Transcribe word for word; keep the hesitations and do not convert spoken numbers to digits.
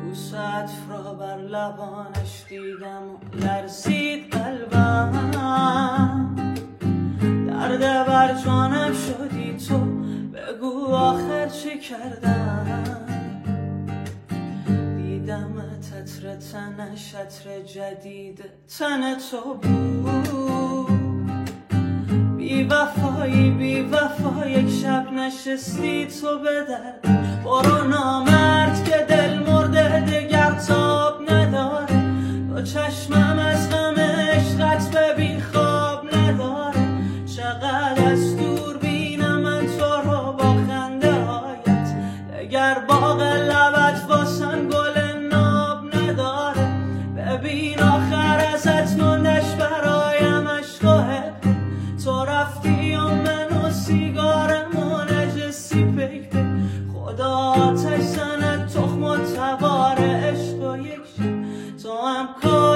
بوسات را بر لبانش دیدم و لرزید قلبم. درد بر جانم شدی تو، بگو آخر چی کردم. دیدم تتر تنش عطر جدید تن تو بود. بی وفایی بی وفا یک شب نشستی تو به در. برو نامرد که دل مرده دگر تاب نداره. با چشمم از غم عشقت ببین خواب نداره. چقدر از دور بینم من تو رو با خنده هایت. دگر باغ لبت واسم گل ناب نداره. ببین آخر ازت موندش برایم عشق و حقه. تو رفتی و من و سیگارم و نجسی پیک پیک. خدا آتش زند تخم و تبار عشق و یک شب تو هم کار